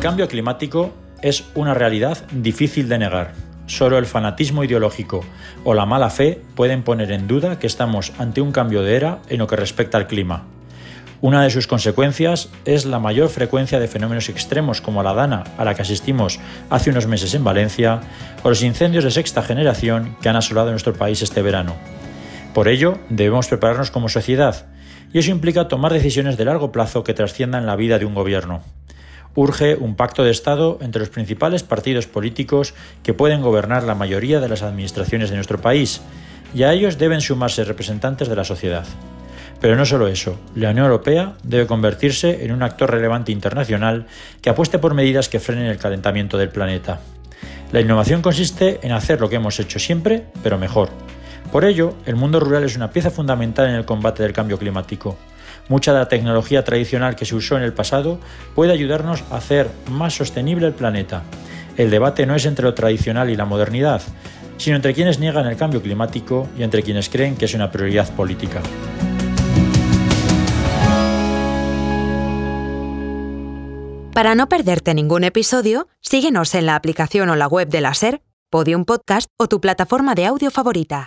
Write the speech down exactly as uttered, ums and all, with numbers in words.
cambio climático es una realidad difícil de negar. Solo el fanatismo ideológico o la mala fe pueden poner en duda que estamos ante un cambio de era en lo que respecta al clima. Una de sus consecuencias es la mayor frecuencia de fenómenos extremos como la dana a la que asistimos hace unos meses en Valencia o los incendios de sexta generación que han asolado nuestro país este verano. Por ello, debemos prepararnos como sociedad, y eso implica tomar decisiones de largo plazo que trasciendan la vida de un gobierno. Urge un pacto de Estado entre los principales partidos políticos que pueden gobernar la mayoría de las administraciones de nuestro país, y a ellos deben sumarse representantes de la sociedad. Pero no solo eso, la Unión Europea debe convertirse en un actor relevante internacional que apueste por medidas que frenen el calentamiento del planeta. La innovación consiste en hacer lo que hemos hecho siempre, pero mejor. Por ello, el mundo rural es una pieza fundamental en el combate del cambio climático. Mucha de la tecnología tradicional que se usó en el pasado puede ayudarnos a hacer más sostenible el planeta. El debate no es entre lo tradicional y la modernidad, sino entre quienes niegan el cambio climático y entre quienes creen que es una prioridad política. Para no perderte ningún episodio, síguenos en la aplicación o la web de la SER, Podium Podcast o tu plataforma de audio favorita.